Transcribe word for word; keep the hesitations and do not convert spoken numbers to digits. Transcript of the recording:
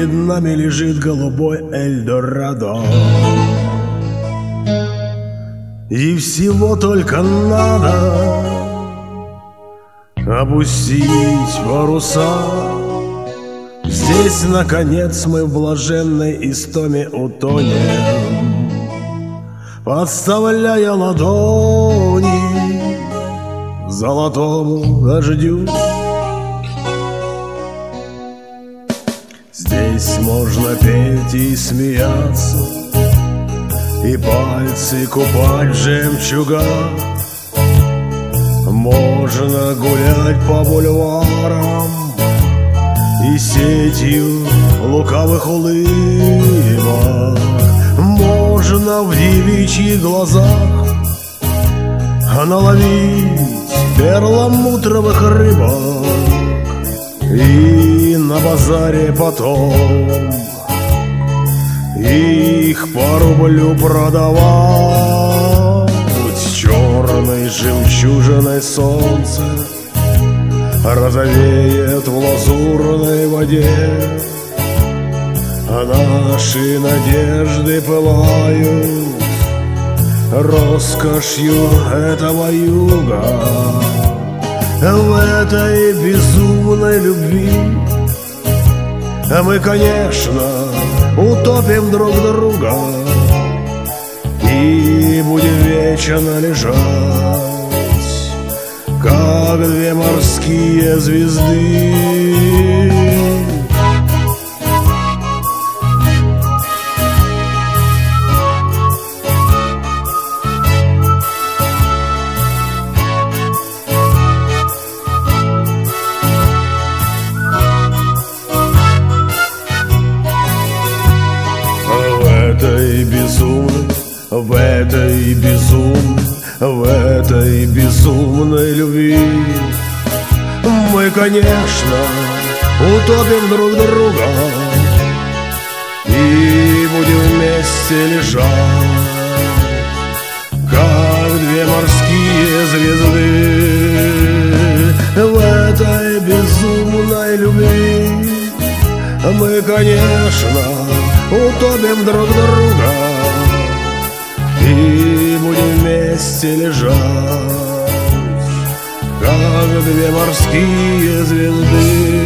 перед нами лежит голубой Эльдорадо. И всего только надо опустить паруса. Здесь, наконец, мы в блаженной истоме утонем, подставляя ладони золотому дождю. Здесь можно петь и смеяться, и пальцы купать в жемчугах. Можно гулять по бульварам и сетью лукавых улыбок. Можно в девичьих глазах наловить перламутровых рыбок и на базаре потом их по рублю продавать. Черной жемчужиной солнце розовеет в лазурной воде, а наши надежды пылают роскошью этого юга. В этой безумной любви мы, конечно, утопим друг друга и будем вечно лежать, как две морские звезды. В этой безумной, в этой безумной, в этой безумной любви мы, конечно, утопим друг друга и будем вместе лежать, как две морские звезды. В этой безумной любви мы, конечно, утопим друг друга и будем вместе лежать, как две морские звезды.